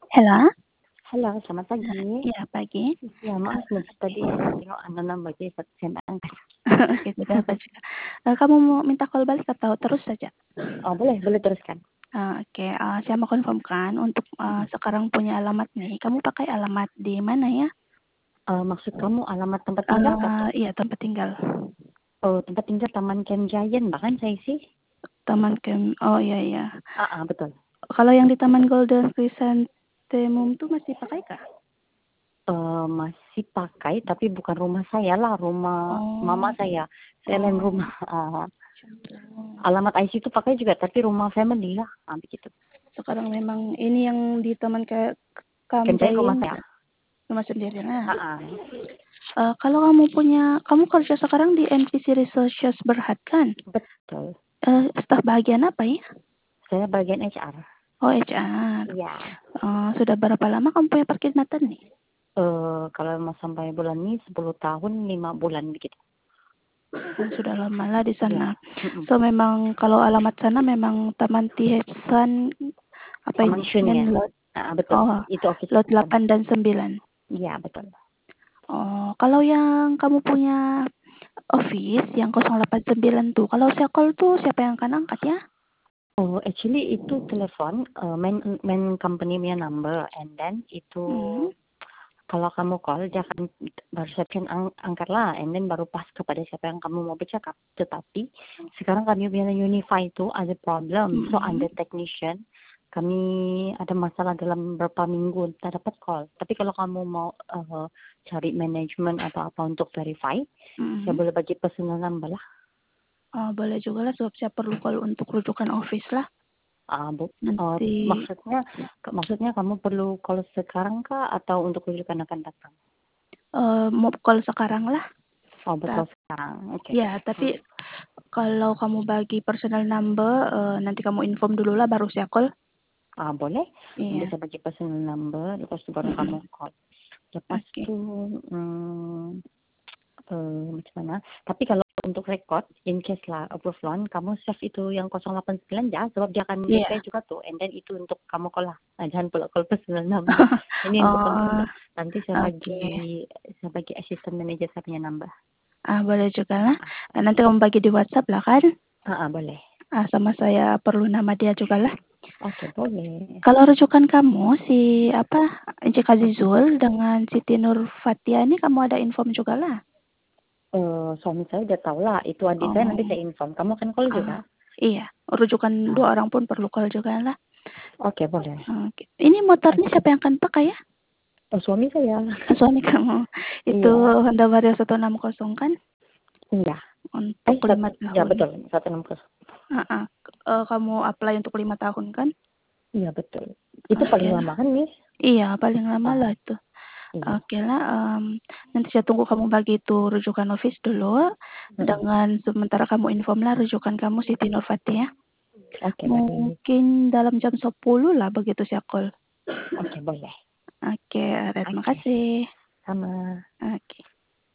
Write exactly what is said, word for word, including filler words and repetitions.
Halo? Halo, selamat Nah, pagi. iya pagi. Ya maaf nih tadi saya tengok ada nomor jadi saya nggak angkat. Oke, tidak apa juga. Eee, kamu mau minta call balik atau terus saja? Oh boleh boleh teruskan. Eee, oke, eee, saya mau konfirmkan untuk, eee, Mhm. sekarang punya alamat nih, kamu pakai alamat di mana ya? Eee, maksud kamu alamat tempat tinggal kah? Eee, iya tempat tinggal. Oh tempat tinggal Taman Ken Giant bahkan saya sih. Taman Ken oh iya iya. Heeh, betul. Kalau yang di Taman Golden Chrysanthemum tuh masih pakai kah? Eee, masih pakai tapi bukan rumah saya lah, rumah mama Oh. saya. Saya lain Oh. rumah, heeh. Oh. Alamat I C itu pakai juga tapi rumah family lah, ah, begitu. Sekarang memang ini yang di taman kayak Ken Giant rumah Kamjayeng saya. rumah sendiri, nah. Heeh. Eee, kalau kamu punya kamu kerja sekarang di N P C Resources Berhad kan? Betul. Eee, staf bagian apa ya? Saya bagian H R. Oh H R. Iya. Eee, sudah berapa lama kamu punya perkhidmatan nih? Eee, kalau mau sampai bulan ini sepuluh tahun lima bulan begitu. Oh, sudah lama lah di sana. Iya, mhm. So memang kalau alamat sana memang Taman Tihesan apa Taman ini, Shun ya? main lot Heeh, betul. oh, Itu office lot kami. delapan dan sembilan. Iya, betul. Oh, kalau yang kamu punya office yang nol delapan sembilan tuh, kalau saya call tuh siapa yang akan angkat ya? Oh, actually itu telepon, eee, main main company punya number and then itu Mhm. kalau kamu call dia akan reception ang angkatlah and then baru pas kepada siapa yang kamu mau bercakap. Tetapi sekarang kami punya Unify itu ada problem, so Mhm. under technician kami ada masalah dalam beberapa minggu tak dapat call. Tapi kalau kamu mau, eee, cari manajemen atau apa untuk verify, saya Mhm. boleh bagi personal number lah. Oh, boleh juga lah sebab saya perlu call untuk rujukan office lah. Ah, bu eee, Nanti maksudnya maksudnya kamu perlu call sekarang kah atau untuk rujukan akan datang? Eee, mau call sekarang lah. Oh, buat Tap call sekarang, oke. ya, Hmm. tapi kalau kamu bagi personal number, eee, nanti kamu inform dulu lah baru saya call. Ah, boleh. Nanti Iya. saya bagi personal number, lepas itu baru kamu Mhm. call. Lepas Oke. itu, mmm, eee, macam mana, tapi kalau untuk record in case lah overflown, kamu save itu yang nol delapan sembilan ya, sebab dia akan Iya. reply juga tuh, and then itu untuk kamu call lah. Nah, jangan pula call personal number. Ini untuk penting Oh, tuh. Nanti saya oke. bagi saya bagi assistant manager saya punya number. Ah, boleh juga lah. Heeh, Eee, oke. nanti kamu bagi di WhatsApp lah kan? Heeh, boleh. Ah, sama saya perlu nama dia juga lah. Oke, boleh. Kalau rujukan kamu si apa, Encik Azizul dengan Siti Nurfatia ini kamu ada inform juga lah? Eee, suami saya udah tahu lah, itu adik saya Oh. nanti saya inform. Kamu akan call Ah, juga? iya, rujukan Ah. dua orang pun perlu call juga lah. Oke, boleh. Oke. Ini motornya Oke. siapa yang akan pakai ya? Oh, suami saya. Oh, suami kamu. Itu Iya. Honda Vario seratus enam puluh kan? Iya. Untuk Eh, sat lima ya tahun. betul, seratus enam puluh. Heeh. Eee, kamu apply untuk lima tahun kan? Iya, betul. Itu Oke paling lah. lama kan, Miss? Iya, paling lama Ah, lah itu. iya. Oke lah, mmm, nanti saya tunggu kamu bagi itu rujukan office dulu, Mhm. dengan sementara kamu inform lah rujukan kamu Siti Nurfatia. Oke, baik. Mungkin dalam jam sepuluh lah begitu saya call. Oke, boleh. Oke, terima Oke. kasih. Sama. Oke.